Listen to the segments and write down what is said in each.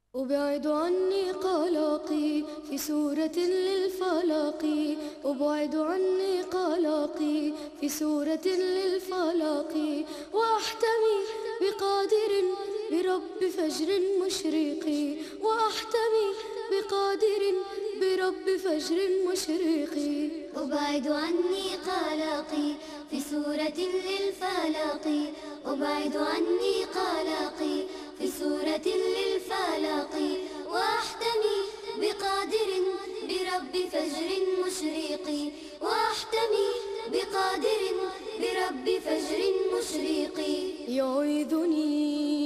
أبعد عني قلقي في سورة للفلق. أبعد عني قلقي في سورة للفلق. وأحتمي بقادر برب فجر مشرق. وأحتمي بقادر برب فجر مشرق. أبعد عني قلقي في سورة للفلق. أبعد عني قلقي في سورة للفلق. وأحتمي بقادر برب فجر مشرق. وأحتمي بقادر برب فجر مشرق. يعيذني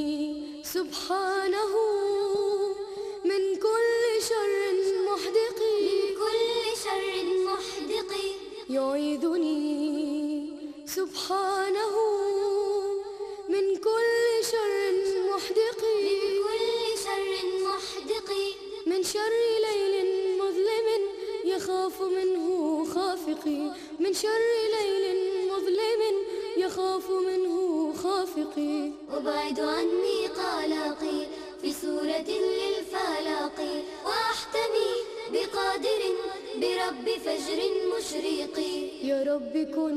سبحانه من كل شر محدق. من كل شر محدق. يعيذني سبحانه من كل شر محدق. من كل شر محدق. من شر ليل مظلم يخاف منه خافقي. من شر ليل مظلم يخاف منه خافقي. أبعد عني قلقي في سورة للفلق. وأحتمي بقادر برب فجر مشرق. يا رب كن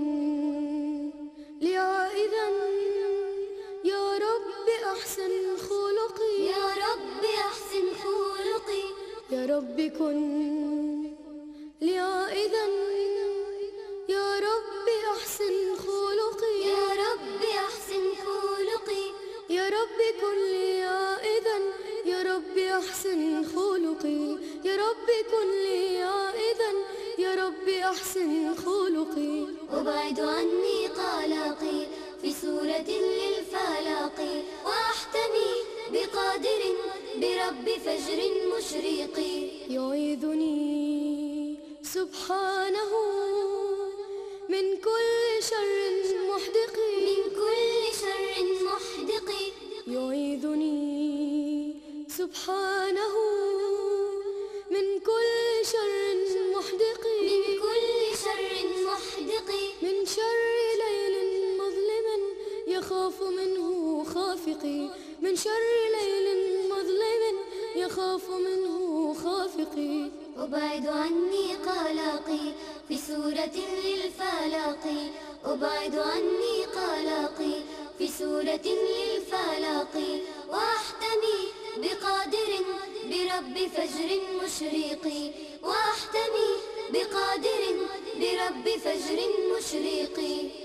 لي عائذا، يا رب أحسن خلقي. يا رب أحسن خلقي. يا رب كن لي عائذا، يا رب أحسن خلقي. يا رب أحسن خلقي. يا رب كن لي عائذا، يا رب أحسن خلقي. يا رب كن لي عائذا، يا رب أحسن خلقي. أبعد عني قلقي في سورة للفلق. وأحتمي بقادر برب فجر مشرق. يعيذني سبحانه من كل شر محدق. من كل شر محدق. يعيذني سبحانه من كل شر محدق. من كل شر محدق. من شر ليل مظلم يخاف منه خافقي. من شر ليل مظلم يخاف منه خافقي. أبعد عني قلقي في سورة للفلق. أبعد عني قلقي في سورة للفلق. وأحتمي بقادر برب فجر مشرق. وأحتمي بقادر برب فجر مشرق.